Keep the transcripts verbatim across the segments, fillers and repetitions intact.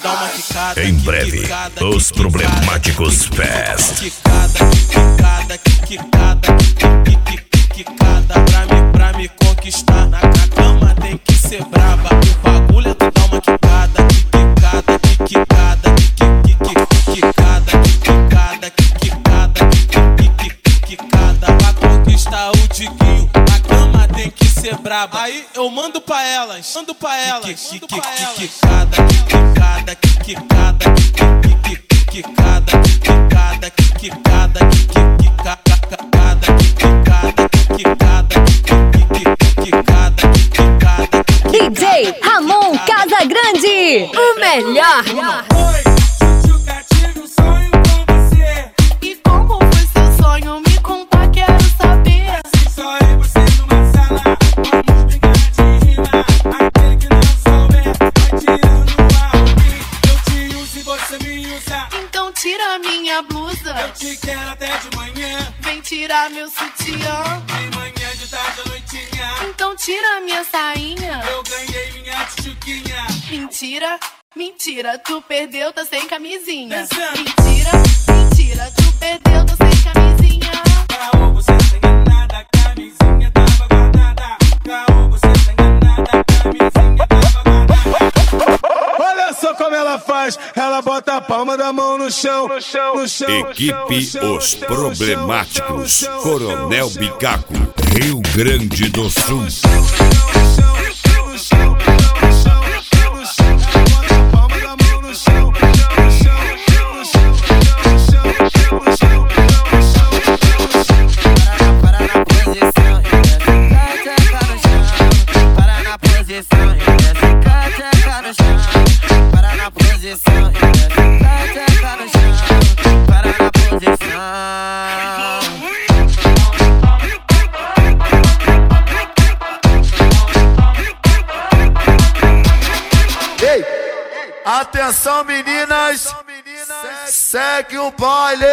dá uma quicada. Em breve, os Problemáticos Fest. Quicada, quicada, quicada, quicada. Pra me, pra me conquistar na cama tem que ser braba. O bagulho é tu dá uma quicada, quicada, quicada, quicada, quicada, quicada, quicada. Pra conquistar o Diguinho, na cama tem que ser braba. Aí eu mando pra elas, mando pra elas, mando pra elas. Quicada, quicada, quicada, quicada, quicada, quicada, quicada, D J Ramon Casagrande, o melhor. E como foi seu sonho? Me conta, quero saber. Só eu e você numa sala, vamos brincar de rima. Aquele que não souber, vai tirando a mim. Eu te uso e você me usa. Então tira minha blusa. Eu te quero até de manhã. Vem tirar meu sutiã. De manhã, de tarde, à noitinha. Então tira minha sainha. Eu ganhei minha tchuquinha. Mentira, mentira, tu perdeu, tá sem camisinha. Dançando. Mentira, mentira, tu perdeu, tá sem camisinha. Caô, você tá enganada, camisinha tava guardada. Caô, você tá enganada, camisinha tava guardada. Olha só como ela faz, ela bota a palma da mão no chão, no chão, no chão. Equipe Os Problemáticos, Coronel Bicaco, Rio Grande do Sul. Atenção meninas, segue o baile.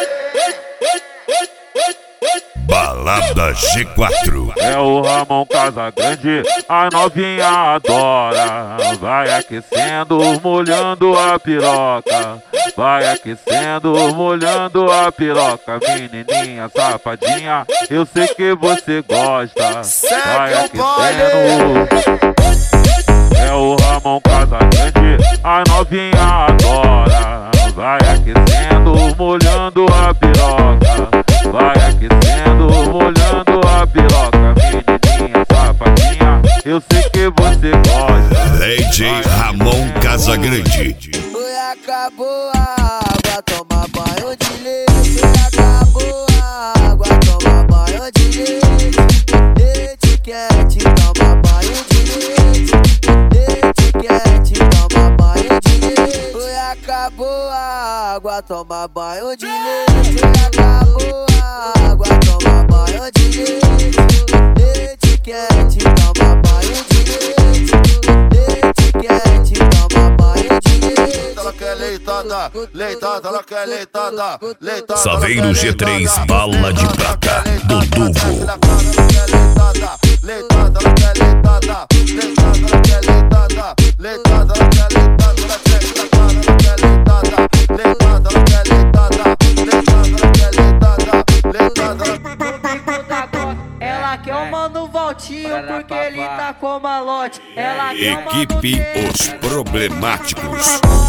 Balada G quatro. É o Ramon Casagrande, a novinha adora. Vai aquecendo, molhando a piroca. Vai aquecendo, molhando a piroca. Menininha safadinha, eu sei que você gosta. Vai aquecendo. É o Ramon Casagrande, a novinha adora. Vai aquecendo, molhando a piroca. Vai aquecendo, molhando a piroca. Menininha safadinha, eu sei que você gosta. D J Ramon Casagrande. Foi, acabou a água, toma banho de leite. Foi, acabou a água, toma banho de leite. Leite quente, toma banho de leite. Leite quente, toma banho de leite. Foi, acabou a água, toma banho de leite. Foi, acabou a água, toma banho de leite. Leite quente, toma banho de leite. Leite quente, toma banho de leite. Ela quer leitada, leitada, ela quer leitada, leitada. Saveiro G três, bala de prata, do Duvo. Leitada, ela quer leitada, leitada, ela quer leitada, leitada, ela quer leitada, ela quer leitada, leitada, ela quer leitada, leitada, ela quer leitada, leitada, leitada. Ela quer o mano Valtinho porque ele tá com malote. Ela quer o mano Equipe Os Problemáticos. Ramon